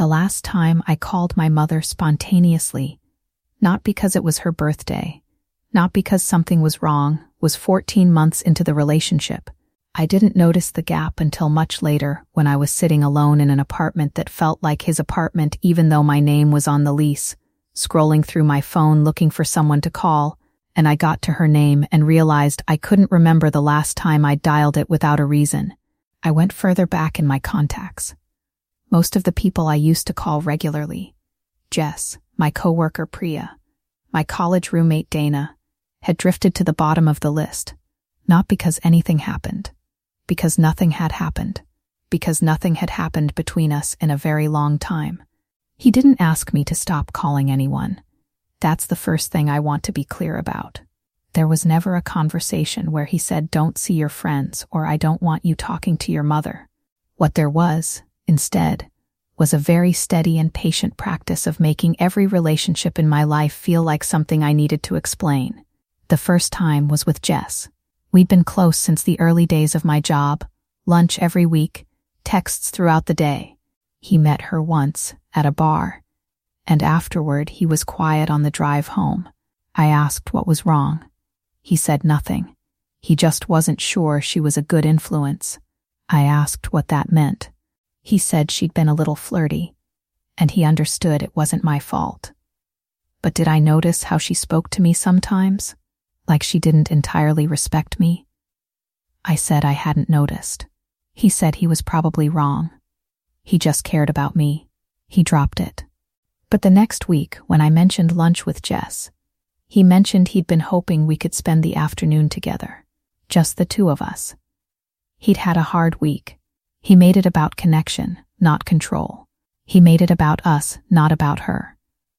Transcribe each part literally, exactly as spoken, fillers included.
The last time I called my mother spontaneously, not because it was her birthday, not because something was wrong, was fourteen months into the relationship. I didn't notice the gap until much later when I was sitting alone in an apartment that felt like his apartment even though my name was on the lease, scrolling through my phone looking for someone to call, and I got to her name and realized I couldn't remember the last time I dialed it without a reason. I went further back in my contacts. Most of the people I used to call regularly, Jess, my coworker Priya, my college roommate Dana, had drifted to the bottom of the list, not because anything happened, because nothing had happened, because nothing had happened between us in a very long time. He didn't ask me to stop calling anyone. That's the first thing I want to be clear about. There was never a conversation where he said, "Don't see your friends," or "I don't want you talking to your mother." What there was, instead, was a very steady and patient practice of making every relationship in my life feel like something I needed to explain. The first time was with Jess. We'd been close since the early days of my job, lunch every week, texts throughout the day. He met her once, at a bar, and afterward he was quiet on the drive home. I asked what was wrong. He said nothing. He just wasn't sure she was a good influence. I asked what that meant. He said she'd been a little flirty, and he understood it wasn't my fault. But did I notice how she spoke to me sometimes? Like she didn't entirely respect me? I said I hadn't noticed. He said he was probably wrong. He just cared about me. He dropped it. But the next week, when I mentioned lunch with Jess, he mentioned he'd been hoping we could spend the afternoon together, just the two of us. He'd had a hard week. He made it about connection, not control. He made it about us, not about her.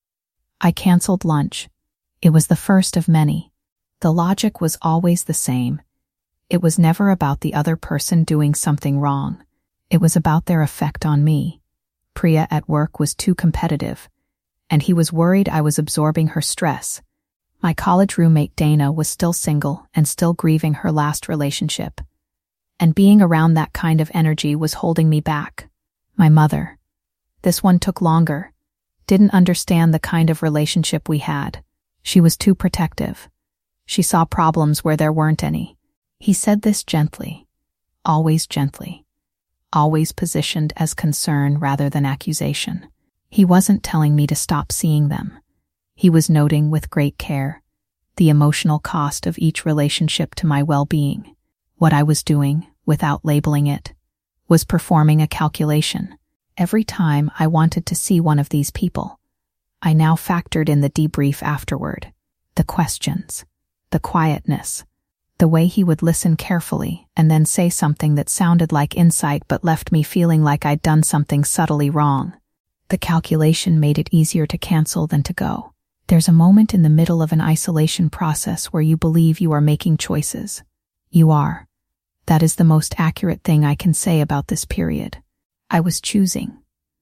I canceled lunch. It was the first of many. The logic was always the same. It was never about the other person doing something wrong. It was about their effect on me. Priya at work was too competitive, and he was worried I was absorbing her stress. My college roommate Dana was still single and still grieving her last relationship. And being around that kind of energy was holding me back. My mother. This one took longer. Didn't understand the kind of relationship we had. She was too protective. She saw problems where there weren't any. He said this gently. Always gently. Always positioned as concern rather than accusation. He wasn't telling me to stop seeing them. He was noting with great care the emotional cost of each relationship to my well-being. What I was doing, without labeling it, was performing a calculation. Every time I wanted to see one of these people, I now factored in the debrief afterward, the questions, the quietness, the way he would listen carefully and then say something that sounded like insight but left me feeling like I'd done something subtly wrong. The calculation made it easier to cancel than to go. There's a moment in the middle of an isolation process where you believe you are making choices. You are. That is the most accurate thing I can say about this period. I was choosing,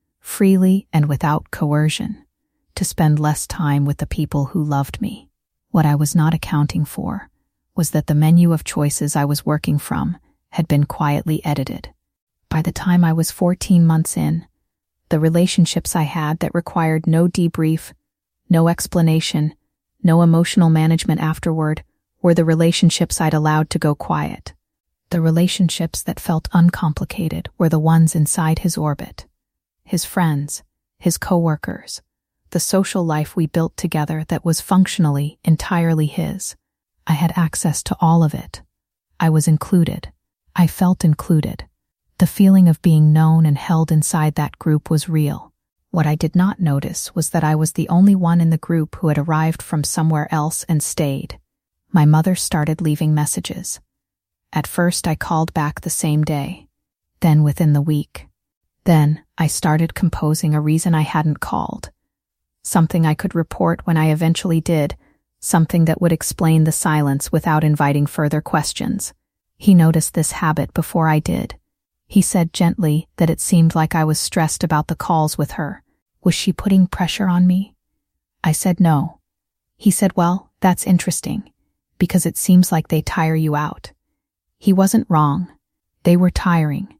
freely and without coercion, to spend less time with the people who loved me. What I was not accounting for was that the menu of choices I was working from had been quietly edited. By the time I was fourteen months in, the relationships I had that required no debrief, no explanation, no emotional management afterward, were the relationships I'd allowed to go quiet. The relationships that felt uncomplicated were the ones inside his orbit. His friends, his coworkers, the social life we built together that was functionally entirely his. I had access to all of it. I was included. I felt included. The feeling of being known and held inside that group was real. What I did not notice was that I was the only one in the group who had arrived from somewhere else and stayed. My mother started leaving messages. At first I called back the same day, then within the week. Then I started composing a reason I hadn't called. Something I could report when I eventually did, something that would explain the silence without inviting further questions. He noticed this habit before I did. He said gently that it seemed like I was stressed about the calls with her. Was she putting pressure on me? I said no. He said, "Well, that's interesting, because it seems like they tire you out." He wasn't wrong. They were tiring.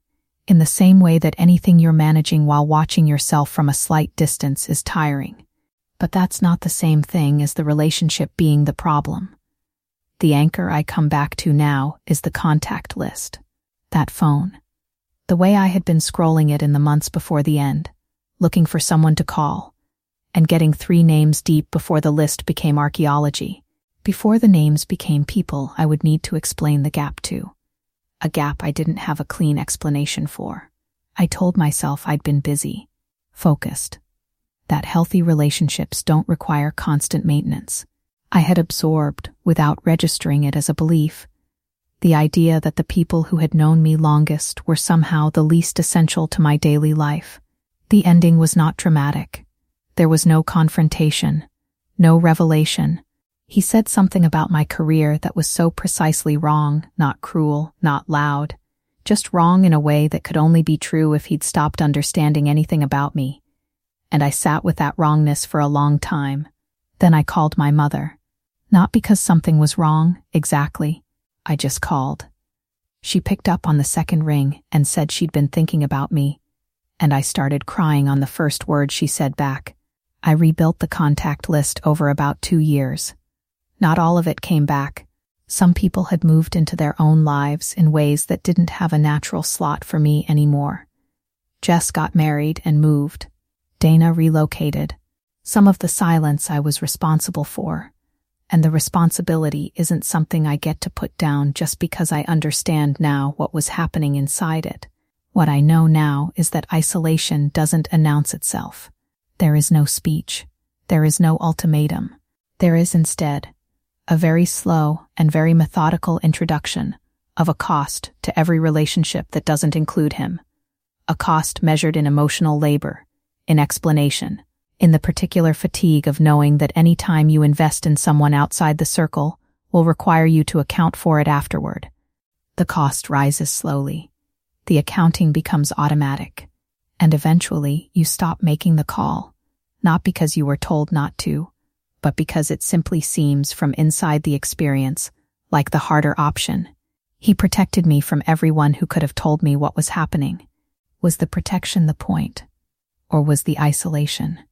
in the same way that anything you're managing while watching yourself from a slight distance is tiring. But that's not the same thing as the relationship being the problem. The anchor I come back to now is the contact list. That phone. The way I had been scrolling it in the months before the end, looking for someone to call, and getting three names deep before the list became archaeology. Before the names became people I would need to explain the gap to. A gap I didn't have a clean explanation for. I told myself I'd been busy, focused, that healthy relationships don't require constant maintenance. I had absorbed, without registering it as a belief, the idea that the people who had known me longest were somehow the least essential to my daily life. The ending was not dramatic. There was no confrontation, no revelation. He said something about my career that was so precisely wrong, not cruel, not loud, just wrong in a way that could only be true if he'd stopped understanding anything about me. And I sat with that wrongness for a long time. Then I called my mother. Not because something was wrong, exactly. I just called. She picked up on the second ring and said she'd been thinking about me, and I started crying on the first word she said back. I rebuilt the contact list over about two years. Not all of it came back. Some people had moved into their own lives in ways that didn't have a natural slot for me anymore. Jess got married and moved. Dana relocated. Some of the silence I was responsible for. And the responsibility isn't something I get to put down just because I understand now what was happening inside it. What I know now is that isolation doesn't announce itself. There is no speech. There is no ultimatum. There is instead a very slow and very methodical introduction of a cost to every relationship that doesn't include him. A cost measured in emotional labor, in explanation, in the particular fatigue of knowing that any time you invest in someone outside the circle will require you to account for it afterward. The cost rises slowly. The accounting becomes automatic. And eventually you stop making the call, not because you were told not to, but because it simply seems from inside the experience like the harder option. He protected me from everyone who could have told me what was happening. Was the protection the point? Or was the isolation?